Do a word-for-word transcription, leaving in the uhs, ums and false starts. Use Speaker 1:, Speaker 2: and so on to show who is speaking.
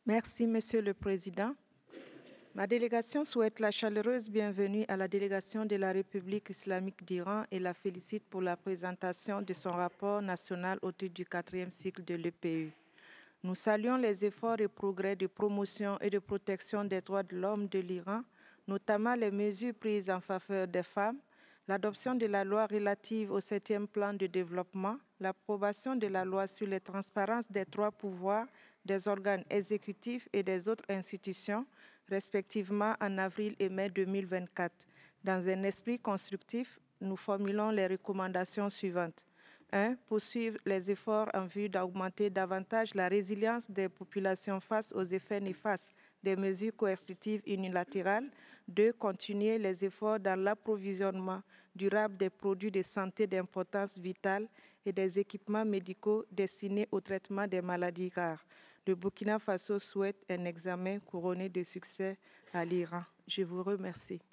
Speaker 1: Merci, Monsieur le Président. Ma délégation souhaite la chaleureuse bienvenue à la délégation de la République islamique d'Iran et la félicite pour la présentation de son rapport national au titre du quatrième cycle de l'E P U. Nous saluons les efforts et progrès de promotion et de protection des droits de l'homme de l'Iran, notamment les mesures prises en faveur des femmes, l'adoption de la loi relative au septième plan de développement, l'approbation de la loi sur la transparence des trois pouvoirs des organes exécutifs et des autres institutions, respectivement en avril et mai deux mille vingt-quatre. Dans un esprit constructif, nous formulons les recommandations suivantes. un. Poursuivre les efforts en vue d'augmenter davantage la résilience des populations face aux effets néfastes des mesures coercitives unilatérales. deux. Continuer les efforts dans l'approvisionnement durable des produits de santé d'importance vitale et des équipements médicaux destinés au traitement des maladies rares. Le Burkina Faso souhaite un examen couronné de succès à l'Iran. Je vous remercie.